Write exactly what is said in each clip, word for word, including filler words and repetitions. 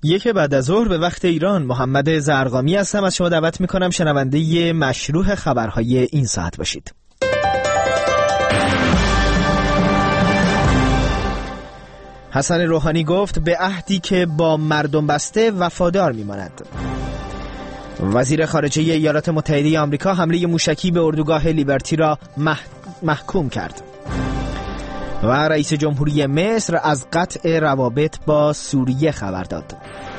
یک بعد از ظهر به وقت ایران، محمد زرقامی هستم. از شما دعوت میکنم شنونده مشروح خبرهای این ساعت باشید. حسن روحانی گفت به عهدی که با مردم بسته وفادار میماند. وزیر خارجه ایالات متحده آمریکا حمله موشکی به اردوگاه لیبرتی را مح... محکوم کرد. و رئیس جمهوری مصر از قطع روابط با سوریه خبر داد.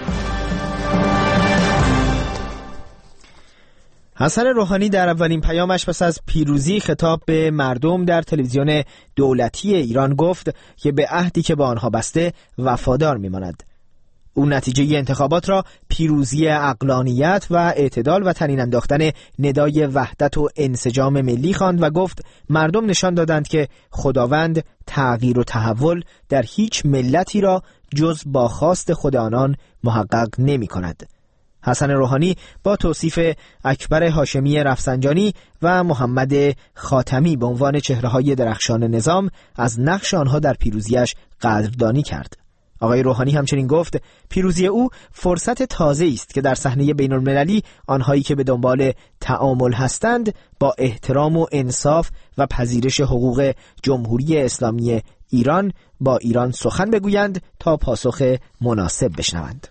حسن روحانی در اولین پیامش پس از پیروزی خطاب به مردم در تلویزیون دولتی ایران گفت که به عهدی که با آنها بسته وفادار میماند. او نتیجه انتخابات را پیروزی عقلانیت و اعتدال و تنین انداختن ندای وحدت و انسجام ملی خواند و گفت مردم نشان دادند که خداوند تغییر و تحول در هیچ ملتی را جز با خواست خود آنان محقق نمی کند. حسن روحانی با توصیف اکبر هاشمی رفسنجانی و محمد خاتمی به عنوان چهره‌های درخشان نظام از نقش آنها در پیروزیش قدردانی کرد. آقای روحانی همچنین گفت پیروزی او فرصت تازه است که در صحنه بین‌المللی آنهایی که به دنبال تعامل هستند با احترام و انصاف و پذیرش حقوق جمهوری اسلامی ایران با ایران سخن بگویند تا پاسخ مناسب بشنوند.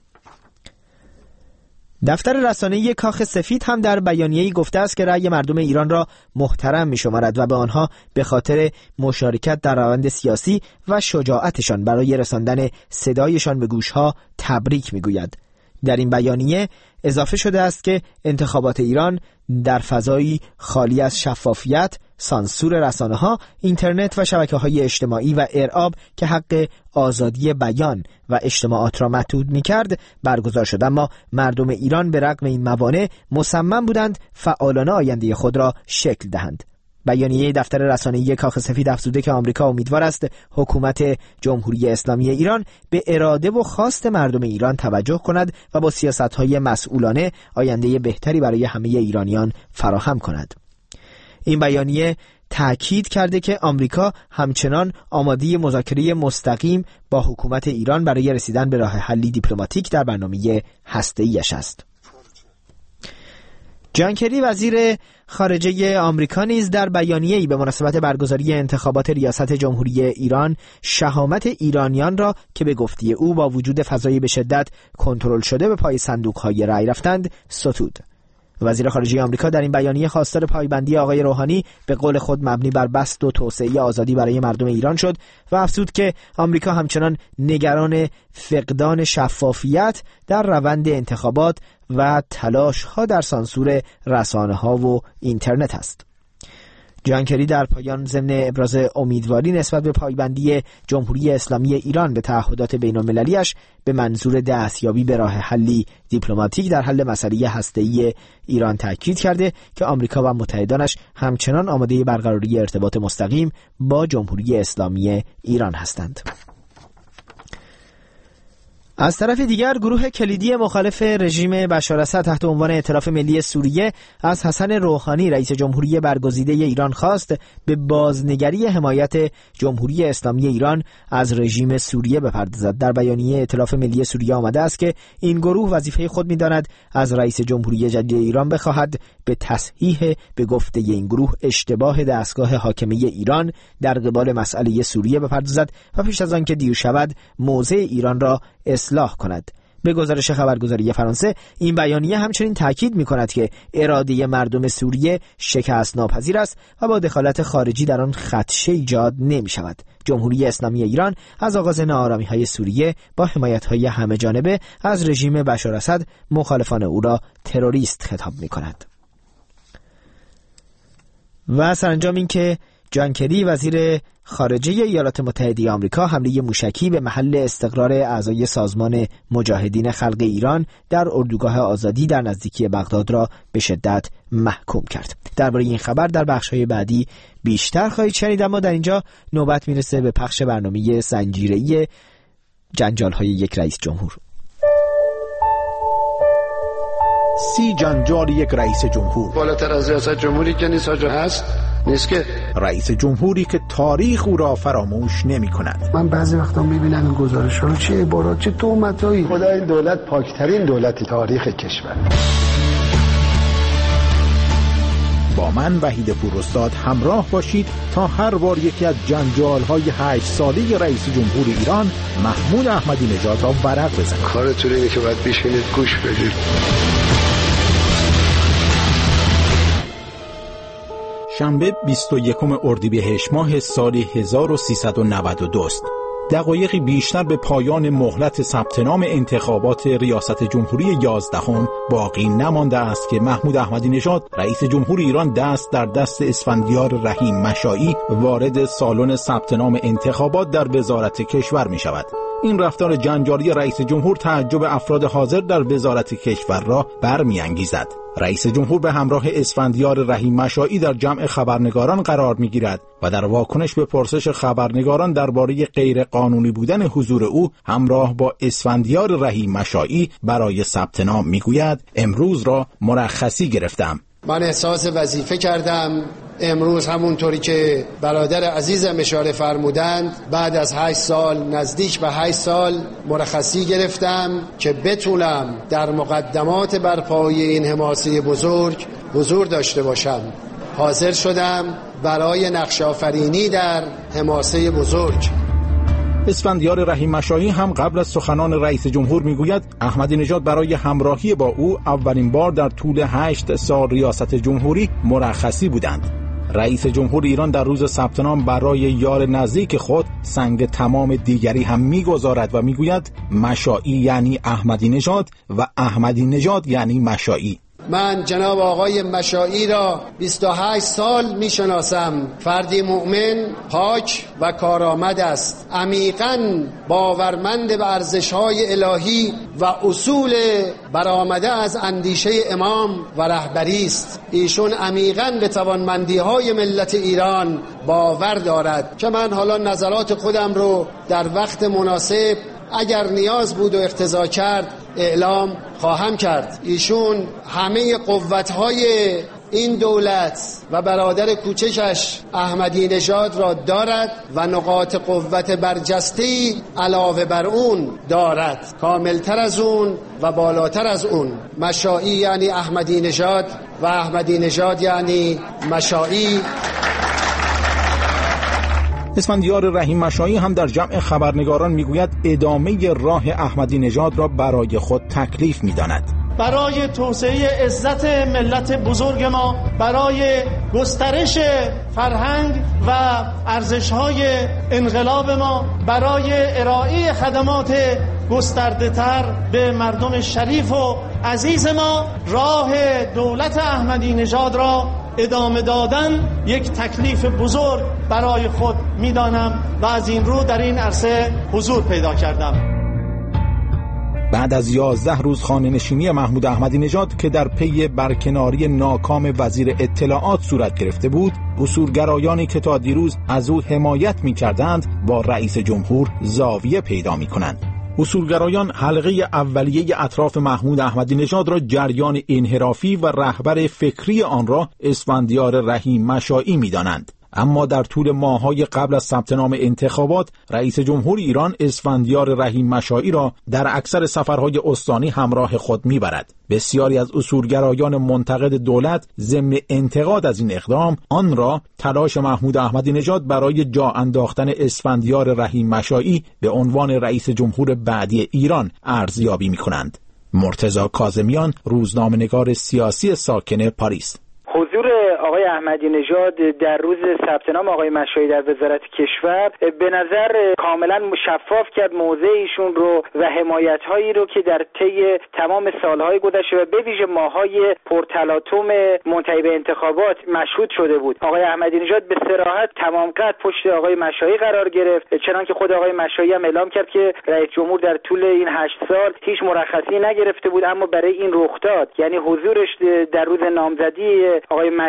دفتر رسانه‌ای کاخ سفید هم در بیانیه‌ای گفته است که رأی مردم ایران را محترم می‌شمارد و به آنها به خاطر مشارکت در روند سیاسی و شجاعتشان برای رساندن صدایشان به گوش‌ها تبریک می‌گوید. در این بیانیه اضافه شده است که انتخابات ایران در فضایی خالی از شفافیت، سانسور رسانه‌ها، اینترنت و شبکه‌های اجتماعی و ارعاب که حق آزادی بیان و اجتماعات را محدود می‌کرد برگزار شد، اما مردم ایران به رغم این موانع مصمم بودند فعالانه آینده خود را شکل دهند. بیانیه دفتر رسانه‌ای کاخ سفید افزوده که آمریکا امیدوار است حکومت جمهوری اسلامی ایران به اراده و خواست مردم ایران توجه کند و با سیاست‌های مسئولانه آینده بهتری برای همه ایرانیان فراهم کند. این بیانیه تأکید کرده که آمریکا همچنان آماده مذاکره مستقیم با حکومت ایران برای رسیدن به راه حلی دیپلماتیک در برنامه هسته‌ایش است. جان کری وزیر خارجه آمریکا نیز در بیانیه‌ای به مناسبت برگزاری انتخابات ریاست جمهوری ایران شهامت ایرانیان را که به گفته او با وجود فضای به شدت کنترل شده به پای صندوق‌های رأی رفتند ستود. وزیر خارجه آمریکا در این بیانیه خواستار پایبندی آقای روحانی به قول خود مبنی بر بسط و توسعه آزادی برای مردم ایران شد و افزود که آمریکا همچنان نگران فقدان شفافیت در روند انتخابات و تلاش‌ها در سانسور رسانه‌ها و اینترنت است. جان کری در پایان ضمن ابراز امیدواری نسبت به پایبندی جمهوری اسلامی ایران به تعهدات بین‌المللی‌اش به منظور دستیابی به راه حلی دیپلماتیک در حل مسئله هسته‌ای ایران تاکید کرده که آمریکا و متحدانش همچنان آماده برقراری ارتباط مستقیم با جمهوری اسلامی ایران هستند. از طرف دیگر گروه کلیدی مخالف رژیم بشار اسد تحت عنوان ائتلاف ملی سوریه از حسن روحانی رئیس جمهوری برگزیده ایران خواست به بازنگری حمایت جمهوری اسلامی ایران از رژیم سوریه بپردازد. در بیانیه ائتلاف ملی سوریه آمده است که این گروه وظیفه خود می‌داند از رئیس جمهوری جدید ایران بخواهد به تصحیح به گفته این گروه اشتباه دستگاه حاکمه ایران در قبال مسئله سوریه بپردازد و پیش از آن که دیر شود موضع ایران را اصلاح کند. به گزارش خبرگزاری فرانسه این بیانیه همچنین تاکید می‌کند که اراده مردم سوریه شکست ناپذیر است و با دخالت خارجی در آن خدشه ایجاد نمی‌شود. جمهوری اسلامی ایران از آغاز ناآرامی‌های سوریه با حمایت‌های همه‌جانبه از رژیم بشار اسد مخالفان او را تروریست خطاب می‌کند. و سرانجام این که جان کری وزیر خارجه ایالات متحده آمریکا حمله موشکی به محل استقرار اعضای سازمان مجاهدین خلق ایران در اردوگاه آزادی در نزدیکی بغداد را به شدت محکوم کرد. درباره این خبر در بخش‌های بعدی بیشتر خواهید شنید، اما در اینجا نوبت میرسه به پخش برنامه زنجیره‌ای جنجال‌های یک رئیس جمهور. سی جنجال یک رئیس جمهور. بالاتر از ریاست جمهوری که نیست آجا هست نیست که رئیس جمهوری که تاریخ او را فراموش نمی کند. من بعضی وقتا میبینم این گزارش ها چه عبارات چه تهمتایی. خدا این دولت پاکترین دولت تاریخ کشور. با من وحید پوراستاد همراه باشید تا هر بار یکی از جنجال‌های هشت ساله رئیس جمهور ایران محمود احمدی نژاد را ورق بزنیم. کارتون اینه که باید بشینید گوش بدید. شنبه بیست و یکم اردیبهشت ماه سال هزار و سیصد و نود و دو است. دقایقی بیشتر به پایان مهلت ثبت نام انتخابات ریاست جمهوری یازدهم باقی نمانده است که محمود احمدی نژاد رئیس جمهور ایران دست در دست اسفندیار رحیم مشائی وارد سالن ثبت نام انتخابات در وزارت کشور می شود. این رفتار جنجالی رئیس جمهور تعجب افراد حاضر در وزارت کشور را برمی‌انگیزد. رئیس جمهور به همراه اسفندیار رحیم مشائی در جمع خبرنگاران قرار می‌گیرد و در واکنش به پرسش خبرنگاران درباره غیر قانونی بودن حضور او همراه با اسفندیار رحیم مشائی برای ثبت نام می‌گوید امروز را مرخصی گرفتم. من احساس وظیفه کردم امروز همونطوری که برادر عزیزم اشاره فرمودند بعد از هشت سال نزدیک به هشت سال مرخصی گرفتم که بتونم در مقدمات برپایی این حماسه بزرگ حضور داشته باشم. حاضر شدم برای نقش آفرینی در حماسه بزرگ. اسفندیار رحیم مشائی هم قبل از سخنان رئیس جمهور میگوید احمدی نژاد برای همراهی با او اولین بار در طول هشت سال ریاست جمهوری مرخصی بودند. رئیس جمهور ایران در روز ثبت نام برای یار نزدیک خود سنگ تمام دیگری هم میگذارد و میگوید مشائی یعنی احمدی نژاد و احمدی نژاد یعنی مشائی. من جناب آقای مشائی را بیست و هشت سال میشناسم. فردی مؤمن، پاک و کارآمد است. عمیقاً باورمند به ارزش‌های الهی و اصول برآمده از اندیشه امام و رهبری است. ایشون عمیقاً به توانمندی‌های ملت ایران باور دارد که من حالا نظرات خودم رو در وقت مناسب اگر نیاز بود و اقتضا کرد اعلام خواهم کرد. ایشون همه قوت‌های این دولت و برادر کوچکش احمدی نژاد را دارد و نقاط قوت برجسته‌ای علاوه بر اون دارد، کاملتر از اون و بالاتر از اون. مشائی یعنی احمدی نژاد و احمدی نژاد یعنی مشائی. اسفندیار رحیم مشائی هم در جمع خبرنگاران میگوید ادامه راه احمدی نژاد را برای خود تکلیف میداند. برای توسعه عزت ملت بزرگ ما، برای گسترش فرهنگ و ارزش‌های انقلاب ما، برای ارائه خدمات گسترده تر به مردم شریف و عزیز ما راه دولت احمدی نژاد را ادامه دادن یک تکلیف بزرگ برای خود میدانم و از این رو در این عرصه حضور پیدا کردم. بعد از یازده روز خانه‌نشینی محمود احمدی نژاد که در پی برکناری ناکام وزیر اطلاعات صورت گرفته بود، اصولگرایانی که تا دیروز از او حمایت می‌کردند با رئیس جمهور زاویه پیدا می‌کنند. اصولگرایان حلقه اولیه اطراف محمود احمدی نژاد را جریان انحرافی و رهبر فکری آن را اسفندیار رحیم مشائی می‌دانند. اما در طول ماه‌های قبل از ثبت نام انتخابات رئیس جمهور ایران اسفندیار رحیم مشائی را در اکثر سفرهای استانی همراه خود میبرد. بسیاری از اصولگرایان منتقد دولت ضمن انتقاد از این اقدام آن را تلاش محمود احمدی نژاد برای جا انداختن اسفندیار رحیم مشائی به عنوان رئیس جمهور بعدی ایران ارزیابی می‌کنند. مرتضی کاظمیان، روزنامه‌نگار سیاسی ساکن پاریس. حضور آقای احمدی نژاد در روز ثبت نام آقای مشائی در وزارت کشور به نظر کاملا شفاف کرد موضع ایشون رو و حمایت‌هایی رو که در طی تمام سالهای گذشته و به ویژه ماه‌های پرتلاطم منتهی به انتخابات مشهود شده بود. آقای احمدی نژاد به صراحت تمام قد پشت آقای مشائی قرار گرفت، چنانکه خود آقای مشائی هم اعلام کرد که رئیس جمهور در طول این هشت سال هیچ مرخصی نگرفته بود، اما برای این رخ داد، یعنی حضورش در روز نامزدی آقای مشائی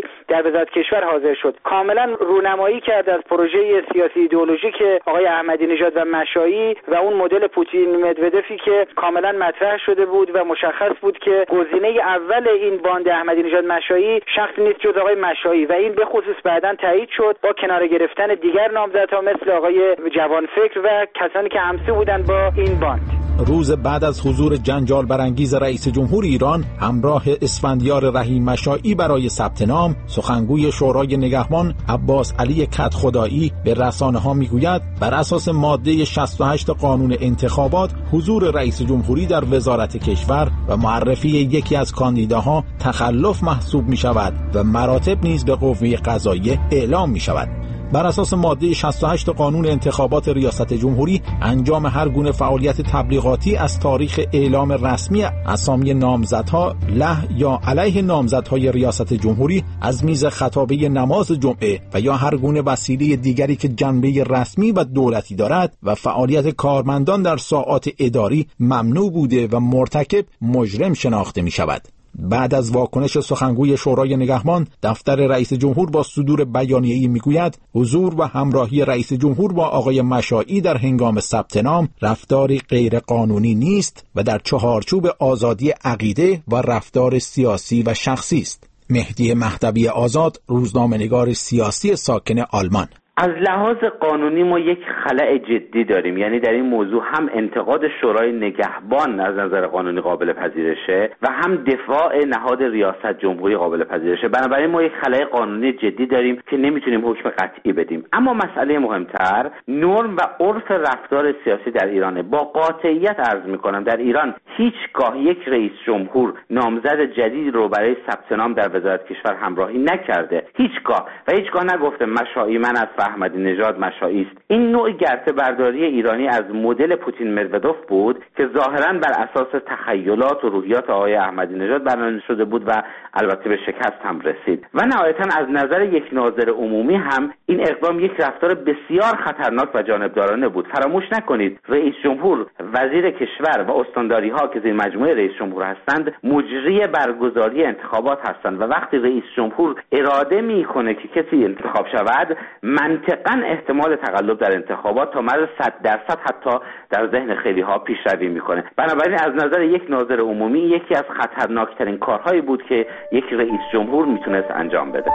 مشایی در وزارت کشور حاضر شد. کاملا رونمایی کرد از پروژه سیاسی ایدئولوژیک آقای احمدی نژاد و مشایی و اون مدل پوتین مدودفی که کاملا مطرح شده بود و مشخص بود که گزینه اول این باند احمدی نژاد مشایی شخصی نیست جز آقای مشایی و این به خصوص بعداً تایید شد با کنار گرفتن دیگر نامزدها مثل آقای جوانفکر و کسانی که همسو بودن با این باند. روز بعد از حضور جنجال برانگیز رئیس جمهور ایران همراه اسفندیار رحیم مشایی برای ثبت نام، سخنگوی شورای نگهبان عباس علی کدخدایی به رسانه‌ها میگوید بر اساس ماده شصت و هشت قانون انتخابات حضور رئیس جمهوری در وزارت کشور و معرفی یکی از کاندیداها تخلف محسوب می شود و مراتب نیز به قوه قضاییه اعلام می شود. بر اساس ماده شصت و هشت قانون انتخابات ریاست جمهوری انجام هر گونه فعالیت تبلیغاتی از تاریخ اعلام رسمی اسامی نامزدها له یا علیه نامزدهای ریاست جمهوری از میز خطابه نماز جمعه و یا هر گونه وسیله دیگری که جنبه رسمی و دولتی دارد و فعالیت کارمندان در ساعات اداری ممنوع بوده و مرتکب مجرم شناخته می شود. بعد از واکنش سخنگوی شورای نگهبان، دفتر رئیس جمهور با صدور بیانیه‌ای میگوید حضور و همراهی رئیس جمهور با آقای مشایی در هنگام ثبت نام رفتاری غیر قانونی نیست و در چهارچوب آزادی عقیده و رفتار سیاسی و شخصی است. مهدی مهدوی آزاد، روزنامه‌نگار سیاسی ساکن آلمان: از لحاظ قانونی ما یک خلأ جدی داریم، یعنی در این موضوع هم انتقاد شورای نگهبان از نظر قانونی قابل پذیرشه و هم دفاع نهاد ریاست جمهوری قابل پذیرشه. بنابراین ما یک خلأ قانونی جدی داریم که نمیتونیم حکم قطعی بدیم. اما مسئله مهمتر نرم و عرف رفتار سیاسی در ایرانه. با قاطعیت عرض میکنم در ایران هیچگاه یک رئیس جمهور نامزد جدید رو برای ثبت نام در وزارت کشور همراهی نکرده، هیچگاه و هیچگاه نگفته مشایی من از احمدی نژاد مشایی است. این نوع گرته برداری ایرانی از مدل پوتین مدودوف بود که ظاهراً بر اساس تخیلات و روحیات آقای احمدی نژاد برنامه‌ریزی شده بود و البته به شکست هم رسید. و نهایتاً از نظر یک ناظر عمومی هم این اقدام یک رفتار بسیار خطرناک و جانبدارانه بود. فراموش نکنید رئیس جمهور، وزیر کشور و استانداری‌ها که زیر مجموعه رئیس جمهور هستند مجری برگزاری انتخابات هستند و وقتی رئیس جمهور اراده می‌کنه که کسی انتخاب شود منطقاً احتمال تقلب در انتخابات تا مرز صد درصد حتی در ذهن خیلی ها پیشروی میکنه. بنابراین از نظر یک ناظر عمومی یکی از خطرناکترین کارهایی بود که یک رئیس جمهور میتونست انجام بده.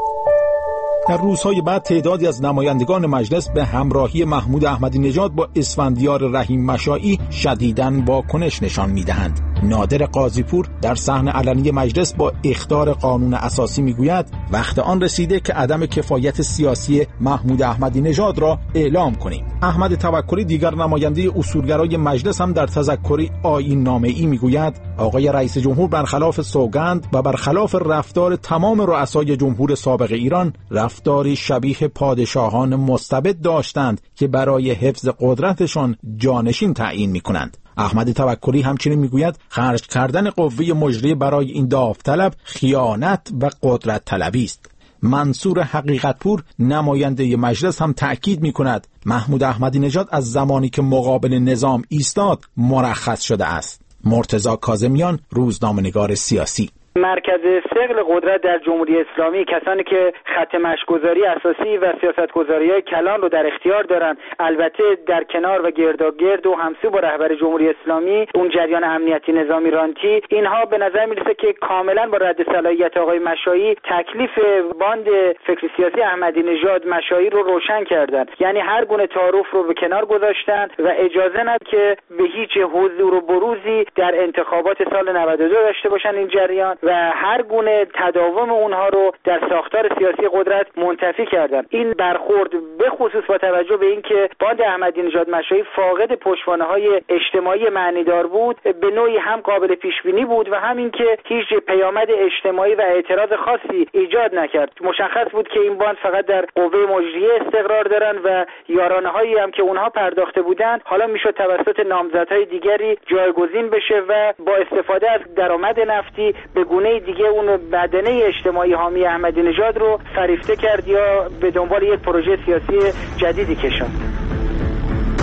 در روزهای بعد تعدادی از نمایندگان مجلس به همراهی محمود احمدی نژاد با اسفندیار رحیم مشایی شدیداً واکنش نشان میدهند. نادر قاضیپور در صحن علنی مجلس با اخطار قانون اساسی میگوید وقت آن رسیده که عدم کفایت سیاسی محمود احمدی نژاد را اعلام کنیم. احمد توکلی دیگر نماینده اصولگرای مجلس هم در تذکری آیین نامه‌ای میگوید آقای رئیس جمهور برخلاف سوگند و برخلاف رفتار تمام رؤسای جمهور سابق ایران رفتاری شبیه پادشاهان مستبد داشتند که برای حفظ قدرتشان جانشین تعیین میکنند. احمد توکلی همچنین میگوید خرج کردن قوه مجریه برای این داوطلب خیانت و قدرت طلبی است. منصور حقیقتپور نماینده مجلس هم تأکید میکند محمود احمدی نژاد از زمانی که مقابل نظام ایستاد مرخص شده است. مرتضی کاظمیان، روزنامه‌نگار سیاسی: مرکز ثقل قدرت در جمهوری اسلامی، کسانی که خط مشی‌گذاری اساسی و سیاست‌گذاری‌های کلان رو در اختیار دارن، البته در کنار و گرداگرد و همسو با رهبر جمهوری اسلامی اون جریان امنیتی نظامی رانتی، اینها به نظر میرسه که کاملا با رد صلاحیت آقای مشایی تکلیف باند فکر سیاسی احمدی نژاد مشایی رو روشن کردن. یعنی هر گونه تعارف رو به کنار گذاشتن و اجازه ندادن که به هیچ حضور و بروزی در انتخابات سال نود و دو داشته باشن این جریان و هر گونه تداوم اونها رو در ساختار سیاسی قدرت منتفی کردن. این برخورد به خصوص با توجه به اینکه باند احمدی نژاد مشایی فاقد پشتوانه‌های اجتماعی معنیدار بود، به نوعی هم قابل پیش بینی بود و هم اینکه هیچ پیامد اجتماعی و اعتراض خاصی ایجاد نکرد. مشخص بود که این باند فقط در قوه مجریه استقرار دارن و یارانه‌هایی هم که اونها پرداخته بودن حالا میشد توسط نامزدهای دیگری جایگزین بشه و با استفاده از درآمد نفتی به گونه دیگه اون بدنه اجتماعی حامی احمدی نژاد رو فریفته کرد یا به دنبال یک پروژه سیاسی جدیدی کشاند.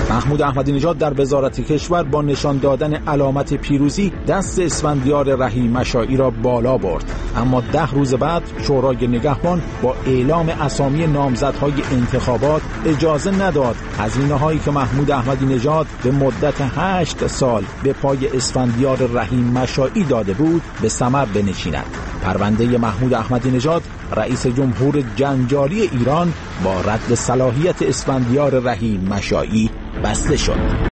محمود احمدی نژاد در وزارت کشور با نشان دادن علامت پیروزی دست اسفندیار رهی مشائی را بالا برد، اما ده روز بعد شورای نگهبان با اعلام اسامی نامزدهای انتخابات اجازه نداد هزینه‌هایی که محمود احمدی نژاد به مدت هشت سال به پای اسفندیار رهی مشائی داده بود به ثمر بنشیند. پرونده محمود احمدی نژاد رئیس جمهور جنجالی ایران با رد صلاحیت اسفندیار رهی مشائی بسته شد.